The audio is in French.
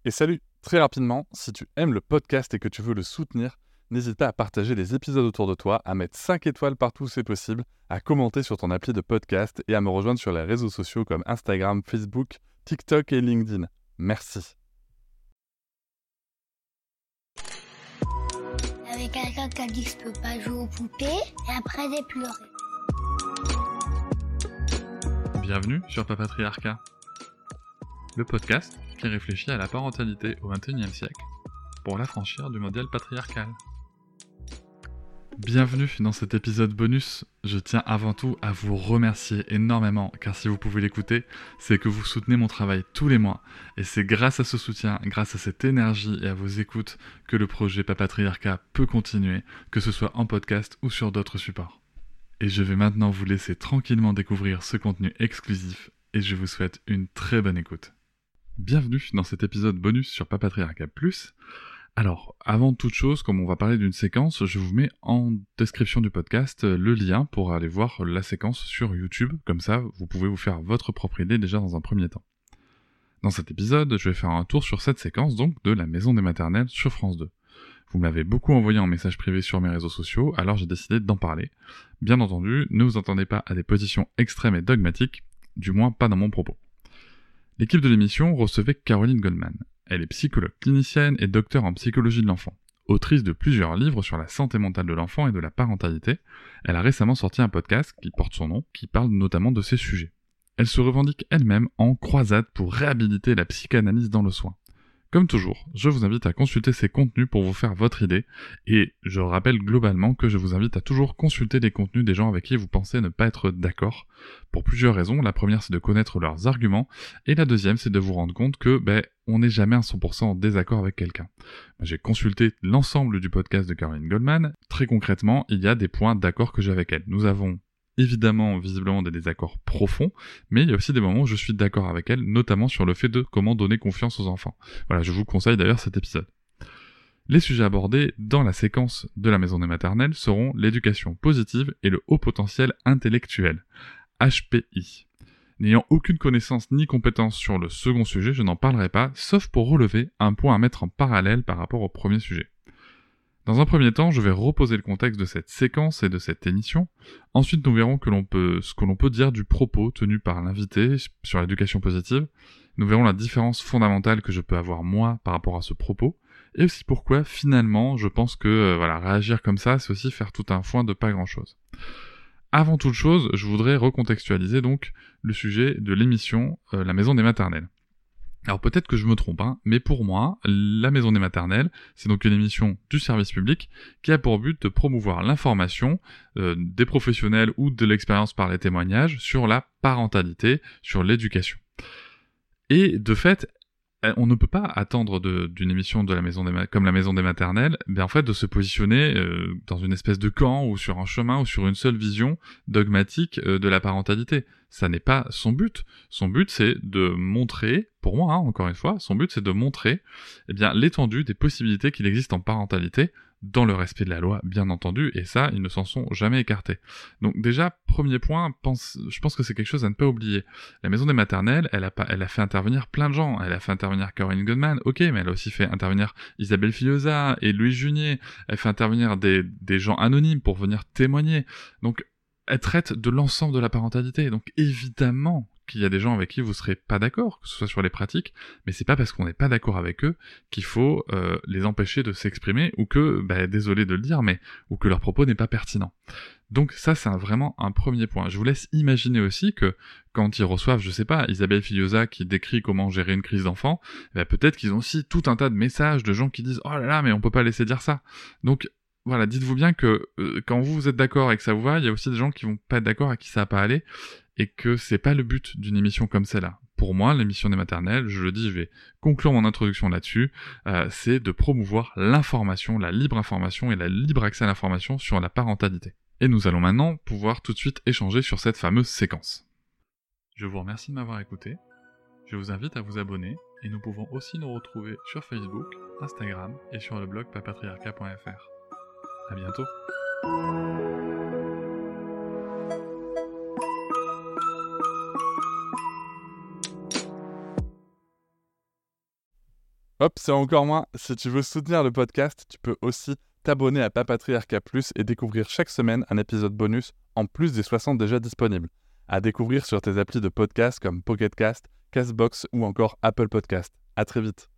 Et salut, très rapidement, si tu aimes le podcast et que tu veux le soutenir, n'hésite pas à partager les épisodes autour de toi, à mettre 5 étoiles partout où c'est possible, à commenter sur ton appli de podcast et à me rejoindre sur les réseaux sociaux comme Instagram, Facebook, TikTok et LinkedIn. Merci. Il y avait quelqu'un qui a dit que je peux pas jouer aux poupées et après j'ai pleuré. Bienvenue sur Papatriarcat, le podcast qui réfléchit à la parentalité au XXIe siècle pour l'affranchir du modèle patriarcal. Bienvenue dans cet épisode bonus. Je tiens avant tout à vous remercier énormément, car si vous pouvez l'écouter, c'est que vous soutenez mon travail tous les mois. Et c'est grâce à ce soutien, grâce à cette énergie et à vos écoutes que le projet Papatriarcat peut continuer, que ce soit en podcast ou sur d'autres supports. Et je vais maintenant vous laisser tranquillement découvrir ce contenu exclusif, et je vous souhaite une très bonne écoute. Bienvenue dans cet épisode bonus sur Papatriarcat+. Alors, avant toute chose, comme on va parler d'une séquence, je vous mets en description du podcast le lien pour aller voir la séquence sur YouTube. Comme ça, vous pouvez vous faire votre propre idée déjà dans un premier temps. Dans cet épisode, je vais faire un tour sur cette séquence donc de la Maison des Maternelles sur France 2. Vous me l'avez beaucoup envoyé en message privé sur mes réseaux sociaux, alors j'ai décidé d'en parler. Bien entendu, ne vous attendez pas à des positions extrêmes et dogmatiques, du moins pas dans mon propos. L'équipe de l'émission recevait Caroline Goldman. Elle est psychologue clinicienne et docteur en psychologie de l'enfant. Autrice de plusieurs livres sur la santé mentale de l'enfant et de la parentalité, elle a récemment sorti un podcast qui porte son nom, qui parle notamment de ces sujets. Elle se revendique elle-même en croisade pour réhabiliter la psychanalyse dans le soin. Comme toujours, je vous invite à consulter ces contenus pour vous faire votre idée, et je rappelle globalement que je vous invite à toujours consulter les contenus des gens avec qui vous pensez ne pas être d'accord, pour plusieurs raisons. La première, c'est de connaître leurs arguments, et la deuxième, c'est de vous rendre compte que, on n'est jamais à 100% en désaccord avec quelqu'un. J'ai consulté l'ensemble du podcast de Caroline Goldman. Très concrètement, il y a des points d'accord que j'ai avec elle. Nous avons évidemment, visiblement, des désaccords profonds, mais il y a aussi des moments où je suis d'accord avec elle, notamment sur le fait de comment donner confiance aux enfants. Voilà, je vous conseille d'ailleurs cet épisode. Les sujets abordés dans la séquence de la Maison des Maternelles seront l'éducation positive et le haut potentiel intellectuel, HPI. N'ayant aucune connaissance ni compétence sur le second sujet, je n'en parlerai pas, sauf pour relever un point à mettre en parallèle par rapport au premier sujet. Dans un premier temps, je vais reposer le contexte de cette séquence et de cette émission. Ensuite, nous verrons ce que l'on peut dire du propos tenu par l'invité sur l'éducation positive. Nous verrons la différence fondamentale que je peux avoir moi par rapport à ce propos. Et aussi pourquoi, finalement, je pense que réagir comme ça, c'est aussi faire tout un foin de pas grand-chose. Avant toute chose, je voudrais recontextualiser donc le sujet de l'émission La Maison des Maternelles. Alors peut-être que je me trompe, mais pour moi, la Maison des Maternelles, c'est donc une émission du service public qui a pour but de promouvoir l'information des professionnels ou de l'expérience par les témoignages sur la parentalité, sur l'éducation. Et de fait, on ne peut pas attendre d'une émission comme la Maison des Maternelles, de se positionner dans une espèce de camp ou sur un chemin ou sur une seule vision dogmatique de la parentalité. Ça n'est pas son but. Son but, c'est de montrer, pour moi, encore une fois, son but, c'est de montrer l'étendue des possibilités qu'il existe en parentalité, dans le respect de la loi, bien entendu, et ça, ils ne s'en sont jamais écartés. Donc déjà, premier point, je pense que c'est quelque chose à ne pas oublier. La Maison des Maternelles, elle a fait intervenir plein de gens. Elle a fait intervenir Caroline Goldman, ok, mais elle a aussi fait intervenir Isabelle Fillosa et Louise Junier. Elle fait intervenir des gens anonymes pour venir témoigner. Donc, elle traite de l'ensemble de la parentalité. Donc, évidemment qu'il y a des gens avec qui vous serez pas d'accord, que ce soit sur les pratiques, mais c'est pas parce qu'on n'est pas d'accord avec eux qu'il faut les empêcher de s'exprimer, ou que, désolé de le dire, ou que leur propos n'est pas pertinent. Donc ça, c'est vraiment un premier point. Je vous laisse imaginer aussi que quand ils reçoivent, je sais pas, Isabelle Fillosa qui décrit comment gérer une crise d'enfant, peut-être qu'ils ont aussi tout un tas de messages de gens qui disent « Oh là là, mais on peut pas laisser dire ça ». Donc voilà, dites-vous bien que quand vous êtes d'accord et que ça vous va, il y a aussi des gens qui vont pas être d'accord et qui ça va pas aller, et que c'est pas le but d'une émission comme celle-là. Pour moi, l'émission des maternelles, je le dis, je vais conclure mon introduction là-dessus, c'est de promouvoir l'information, la libre information et la libre accès à l'information sur la parentalité. Et nous allons maintenant pouvoir tout de suite échanger sur cette fameuse séquence. Je vous remercie de m'avoir écouté, je vous invite à vous abonner, et nous pouvons aussi nous retrouver sur Facebook, Instagram et sur le blog papatriarcat.fr. À bientôt. Hop, c'est encore moins. Si tu veux soutenir le podcast, tu peux aussi t'abonner à Papatriarca Plus et découvrir chaque semaine un épisode bonus en plus des 60 déjà disponibles. À découvrir sur tes applis de podcast comme Pocket Cast, Castbox ou encore Apple Podcast. À très vite.